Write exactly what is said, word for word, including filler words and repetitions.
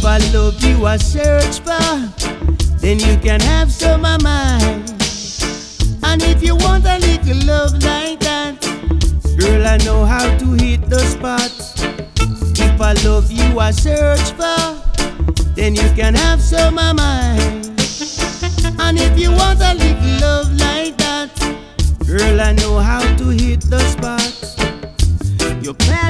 a love you a search for, then you can have some of mine. And if you want a little love like that, girl, I know how to hit the spot. If I love you a search for, then you can have some of mine. And if you want a little love like that, girl, I know how to hit the spot. You're